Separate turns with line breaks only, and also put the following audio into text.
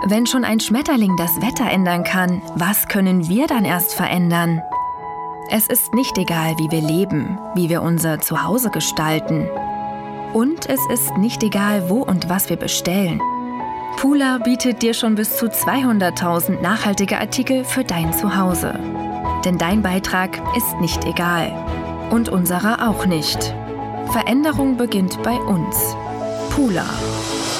Wenn schon ein Schmetterling das Wetter ändern kann, was können wir dann erst verändern? Es ist nicht egal, wie wir leben, wie wir unser Zuhause gestalten. Und es ist nicht egal, wo und was wir bestellen. Pooler bietet dir schon bis zu 200.000 nachhaltige Artikel für dein Zuhause. Denn dein Beitrag ist nicht egal. Und unserer auch nicht. Veränderung beginnt bei uns. Pooler.